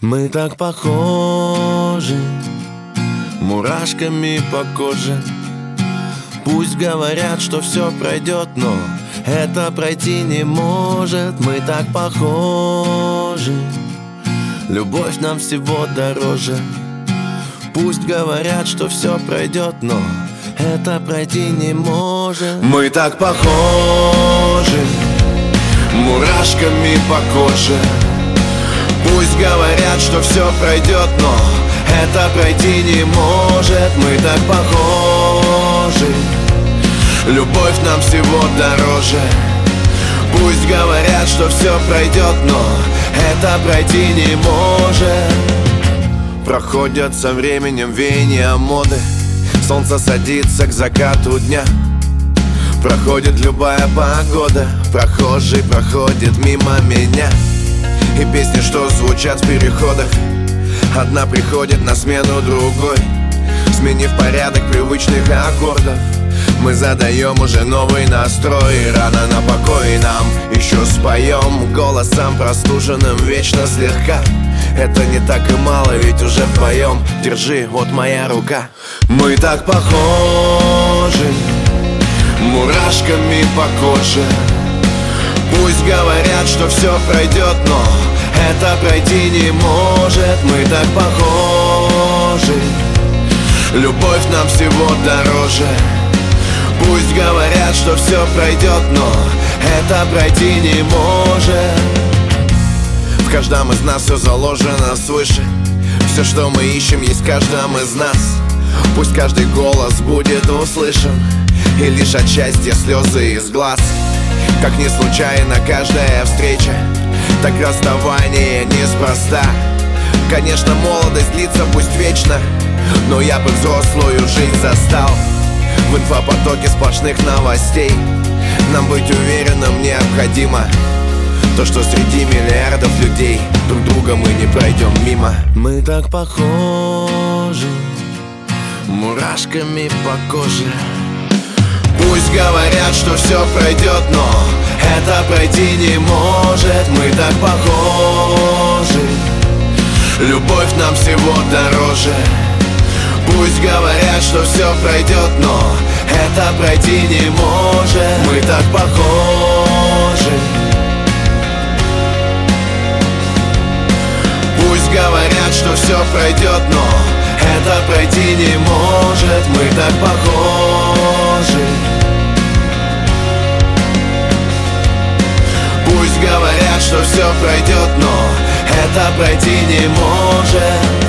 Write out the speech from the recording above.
Мы так похожи, мурашками по коже. Пусть говорят, что все пройдет, но это пройти не может. Мы так похожи, любовь нам всего дороже. Пусть говорят, что все пройдет, но это пройти не может. Мы так похожи, мурашками по коже. Пусть говорят, что все пройдет, но это пройти не может. Мы так похожи, любовь нам всего дороже. Пусть говорят, что все пройдет, но это пройти не может. Проходят со временем веяния моды. Солнце садится к закату дня. Проходит любая погода. Прохожий проходит мимо меня. И песни, что звучат в переходах, одна приходит на смену другой, сменив порядок привычных аккордов. Мы задаем уже новый настрой. Рано на покой нам еще споем голосом простуженным вечно слегка. Это не так и мало, ведь уже вдвоем. Держи, вот моя рука. Мы так похожи, мурашками по коже. Пусть говорят, что все пройдет, но это пройти не может. Мы так похожи, любовь нам всего дороже. Пусть говорят, что все пройдет, но это пройти не может. В каждом из нас все заложено свыше. Все, что мы ищем, есть в каждом из нас. Пусть каждый голос будет услышан, и лишь от счастья слезы из глаз. Как не случайно каждая встреча, так расставание неспроста. Конечно, молодость длится пусть вечно, но я бы взрослую жизнь застал. В инфопотоке сплошных новостей нам быть уверенным необходимо. То, что среди миллиардов людей друг друга мы не пройдем мимо. Мы так похожи, мурашками по коже. Пусть говорят, что все пройдет, но это пройти не может. Мы так похожи, любовь нам всего дороже. Пусть говорят, что все пройдет, но это пройти не может. Мы так похожи. Пусть говорят, что все пройдет, но это пройти не может. Мы так похожи. Пусть говорят, что все пройдет, но это пройти не может.